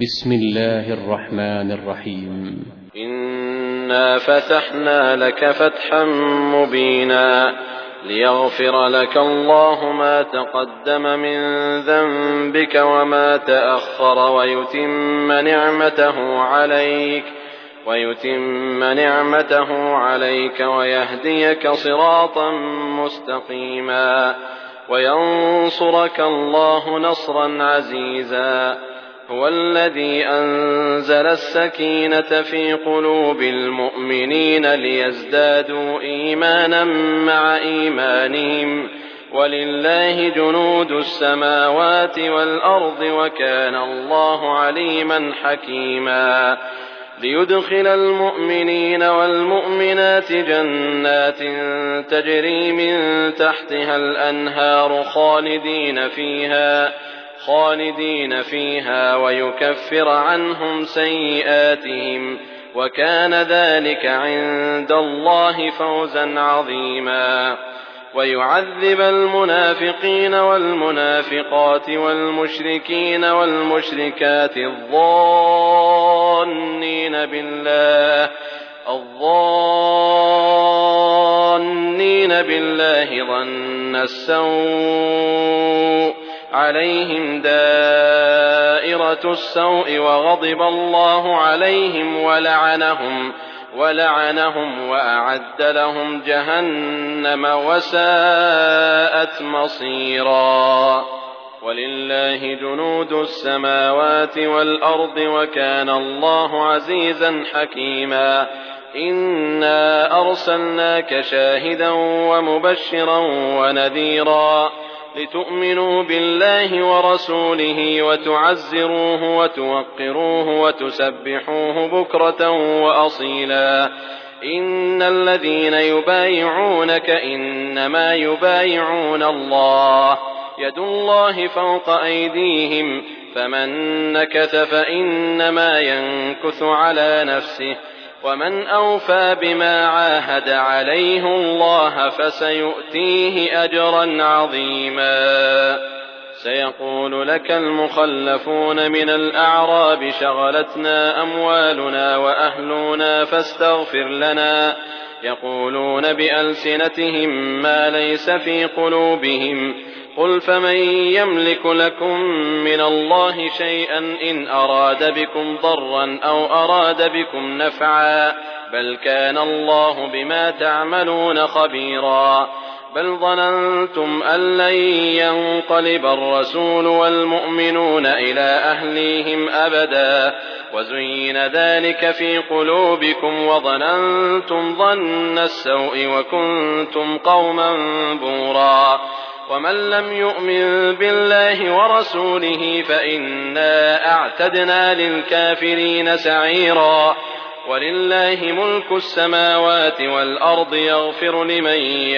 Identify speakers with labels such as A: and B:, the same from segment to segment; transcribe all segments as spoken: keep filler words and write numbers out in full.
A: بسم الله الرحمن الرحيم.
B: إنا فتحنا لك فتحا مبينا ليغفر لك الله ما تقدم من ذنبك وما تأخر ويتم نعمته عليك ويتم نعمته عليك ويهديك صراطا مستقيما وينصرك الله نصرا عزيزا. هو الذي أنزل السكينة في قلوب المؤمنين ليزدادوا إيمانا مع إيمانهم ولله جنود السماوات والأرض وكان الله عليما حكيما. ليدخل المؤمنين والمؤمنات جنات تجري من تحتها الأنهار خالدين فيها خالدين فيها ويكفر عنهم سيئاتهم وكان ذلك عند الله فوزا عظيما. ويعذب المنافقين والمنافقات والمشركين والمشركات الظانين بالله الظانين بالله ظن السوء عليهم دائرة السوء وغضب الله عليهم ولعنهم ولعنهم وأعد لهم جهنم وساءت مصيرا. ولله جنود السماوات والأرض وكان الله عزيزا حكيما. إنا أرسلناك شاهدا ومبشرا ونذيرا لتؤمنوا بالله ورسوله وتعزروه وتوقروه وتسبحوه بكرة وأصيلا. إن الذين يبايعونك إنما يبايعون الله يد الله فوق أيديهم فمن نكث فإنما ينكث على نفسه ومن أوفى بما عاهد عليه الله فسيؤتيه أجرا عظيما. سيقول لك المخلفون من الأعراب شغلتنا أموالنا وأهلنا فاستغفر لنا يقولون بألسنتهم ما ليس في قلوبهم قل فمن يملك لكم من الله شيئا إن أراد بكم ضرا أو أراد بكم نفعا بل كان الله بما تعملون خبيرا. بل ظننتم أن لن ينقلب الرسول والمؤمنون إلى أهليهم أبدا وزين ذلك في قلوبكم وظننتم ظن السوء وكنتم قوما بورا. ومن لم يؤمن بالله ورسوله فإنا أعتدنا للكافرين سعيرا. ولله ملك السماوات والأرض يغفر لمن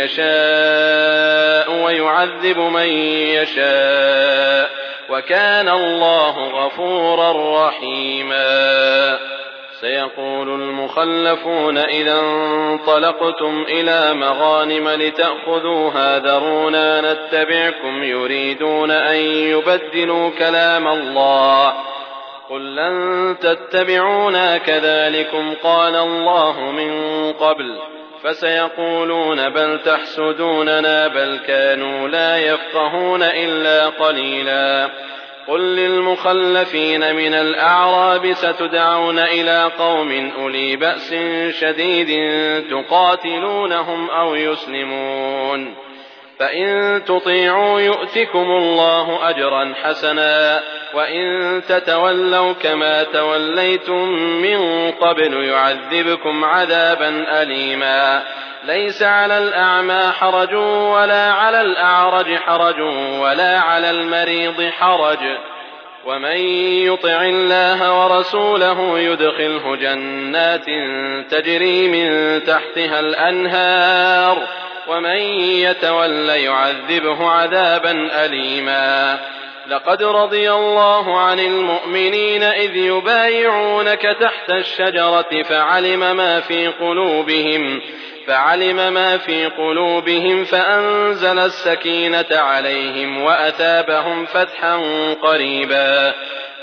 B: يشاء ويعذب من يشاء وكان الله غفورا رحيما. سيقول المخلفون إذا انطلقتم إلى مغانم لتأخذوها ذرونا نتبعكم يريدون أن يبدلوا كلام الله قل لن تتبعونا كذلكم قال الله من قبل فسيقولون بل تحسدوننا بل كانوا لا يفقهون إلا قليلا. قل للمخلفين من الأعراب ستدعون إلى قوم أولي بأس شديد تقاتلونهم أو يسلمون فإن تطيعوا يؤتكم الله أجرا حسنا وإن تتولوا كما توليتم من قبل يعذبكم عذابا أليما. ليس على الأعمى حرج ولا على الأعرج حرج ولا على المريض حرج ومن يطع الله ورسوله يدخله جنات تجري من تحتها الأنهار ومن يتول يعذبه عذابا أليما. لقد رضي الله عن المؤمنين إذ يبايعونك تحت الشجرة فعلم ما في قلوبهم فعلم ما في قلوبهم فأنزل السكينة عليهم وأثابهم فتحا قريبا.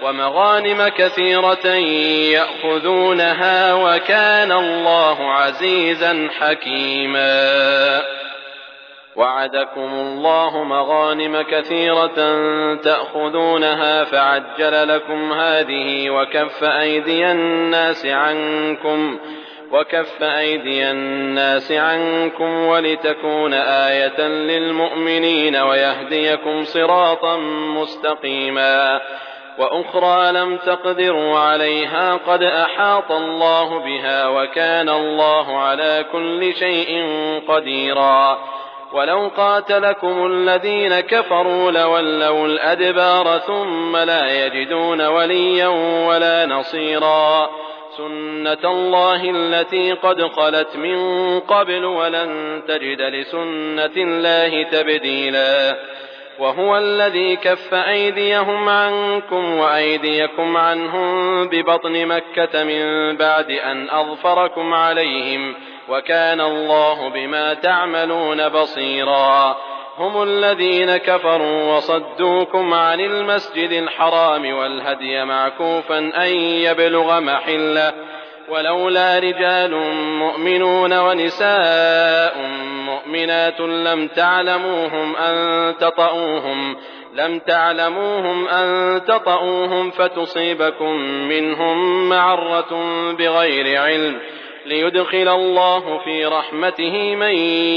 B: ومغانم كثيرة يأخذونها وكان الله عزيزا حكيما. وعدكم الله مغانم كثيرة تأخذونها فعجل لكم هذه وكف أيدي الناس عنكم وكف أيدي الناس عنكم ولتكون آية للمؤمنين ويهديكم صراطا مستقيما. وأخرى لم تقدروا عليها قد أحاط الله بها وكان الله على كل شيء قديرا. ولو قاتلكم الذين كفروا لولوا الأدبار ثم لا يجدون وليا ولا نصيرا. سنة الله التي قد خلت من قبل ولن تجد لسنة الله تبديلا. وهو الذي كف أيديهم عنكم وأيديكم عنهم ببطن مكة من بعد أن أظفركم عليهم وكان الله بما تعملون بصيرا. هم الذين كفروا وصدوكم عن المسجد الحرام والهدي معكوفا أن يبلغ محله ولولا رجال مؤمنون ونساء مؤمنات لم تعلموهم أن تطؤوهم لم تعلموهم أن تطؤوهم فتصيبكم منهم معرة بغير علم ليدخل الله في رحمته من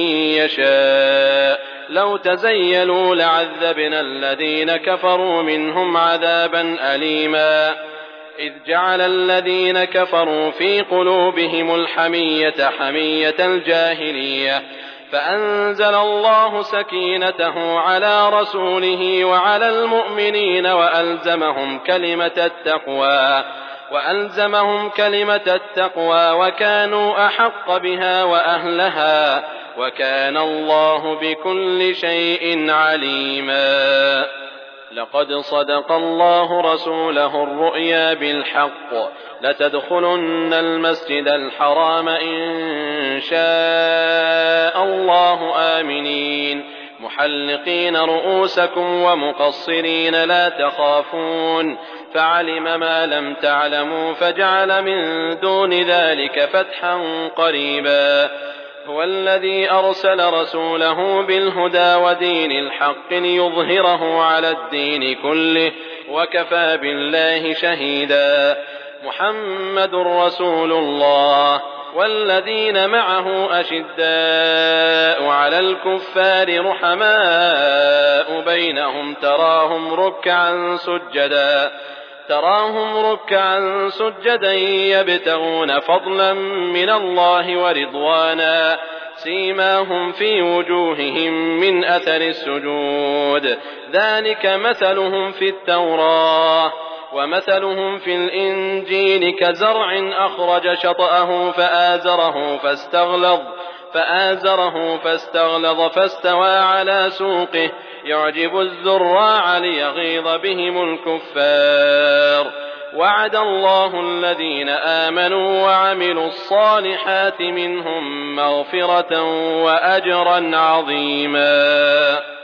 B: يشاء. لو تزيلوا لعذبنا الذين كفروا منهم عذابا أليما. إذ جعل الذين كفروا في قلوبهم الحمية حمية الجاهلية فأنزل الله سكينته على رسوله وعلى المؤمنين وألزمهم كلمة التقوى وألزمهم كلمة التقوى وكانوا أحق بها وأهلها وكان الله بكل شيء عليما. لقد صدق الله رسوله الرؤيا بالحق لتدخلن المسجد الحرام إن شاء الله آمنين محلقين رؤوسكم ومقصرين لا تخافون فعلم ما لم تعلموا فجعل من دون ذلك فتحا قريبا. هو الذي أرسل رسوله بالهدى ودين الحق ليظهره على الدين كله وكفى بالله شهيدا. محمد رسول الله والذين معه أشداء على الكفار رحماء بينهم تراهم ركعا سجدا تراهم ركعا سجدا يبتغون فضلا من الله ورضوانا سيماهم في وجوههم من أثر السجود ذلك مثلهم في التوراة ومثلهم في الإنجيل كزرع أخرج شطأه فآزره فاستغلظ فآزره فاستغلظ فاستوى على سوقه يعجب الزراع ليغيظ بهم الكفار. وعد الله الذين آمنوا وعملوا الصالحات منهم مغفرة وأجرا عظيما.